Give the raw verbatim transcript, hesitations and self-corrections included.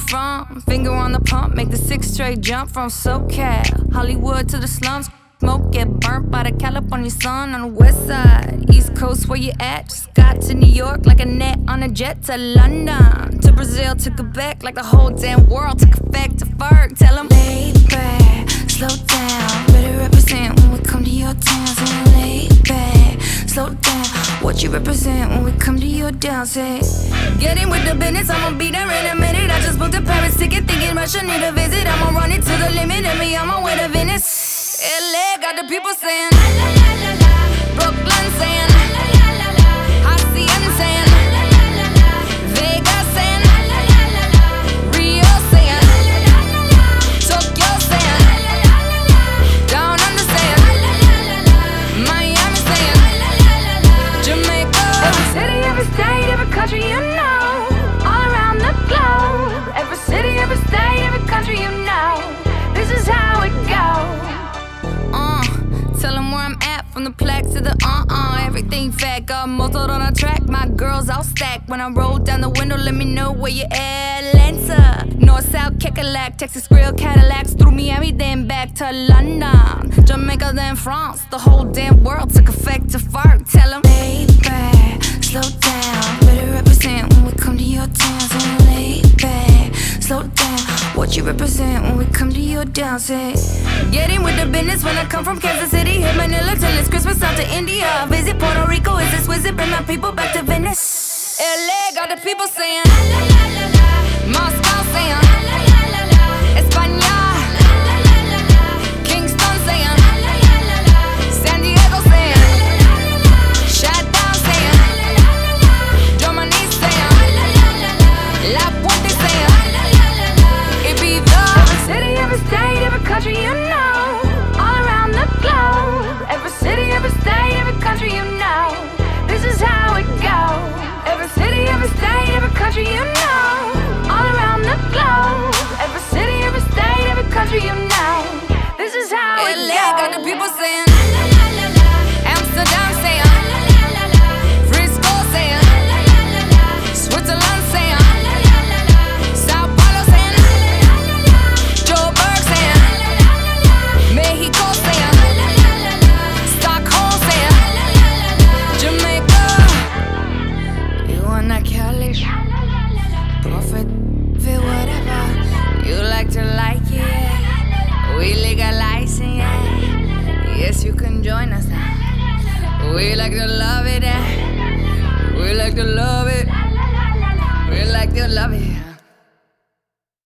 from? Finger on the pump, make the six straight jump from SoCal, Hollywood to the slums. Smoke get burnt by the California sun on the west side. East Coast, where you at? Just got to New York like a net on a jet to London, to Brazil, to Quebec, like the whole damn world took effect to Ferg. Tell them, lay back, slow down, better represent when we come to your town. So lay back, slow down, what you represent when we come to your town. Say, get in with the business, I'ma be there in a minute. I just booked a Paris ticket, thinking Russia need a visit. I'ma run it to the limit, and me on my way to Venice. L A got the people saying la la la la la. Brooklyn saying la la la la la. Hacienda saying la la la la la. Vegas saying la la la la la. Rio saying la la la la la. Tokyo saying la la la la la. Down under saying la la la la la. Miami saying la la la la la. Jamaica. Every city, every state, every country you know. All around the globe. Every city, every state, every country you know. This is how it goes. Uh, tell them where I'm at, from the plaque to the uh-uh. Everything fat, got muzzled on a track. My girls all stacked. When I roll down the window, let me know where you at. Atlanta, North, South, Kekalak, Texas Grill, Cadillacs. Through Miami, then back to London, Jamaica, then France. The whole damn world took effect to Ferg. Tell them, lay back, slow down, better represent when we come to your town. So lay back, slow down, what you represent when we come to your town. Say, get in with the business when I come from Kansas City. Hit Manila till it's Christmas, out to India. Visit Puerto Rico, is this wizard? Bring my people back to Venice. L A got the people saying la la la la la. Moscow saying la la la la la. España la la la la la. Kingston saying la la la la la. San Diego saying la la la la la. Shutdown saying la la la la la. Germany saying la la la la la. La Puente saying la la la la la. Ibiza. Every city, every state, every country you know. All around the globe. Every city, every state, every country you know. This is how it goes. Every city, every state, every country you know. All around the globe. Every city, every state, every country you know. This is how it goes. L A got the people saying la la la la la. Amsterdam saying la la la la la. Frisco saying la la la la la. Switzerland saying la la la la la. Sao Paulo saying la la la la la. Joburg saying la la la la la. Mexico saying la la la la la. Stockholm saying la la la la la. Jamaica, you wanna Cali? Prophet, feel whatever you like to like it. Yeah. We legalize it, yeah. Yes, you can join us now. We like to love it, yeah. We like to love it. We like to love it.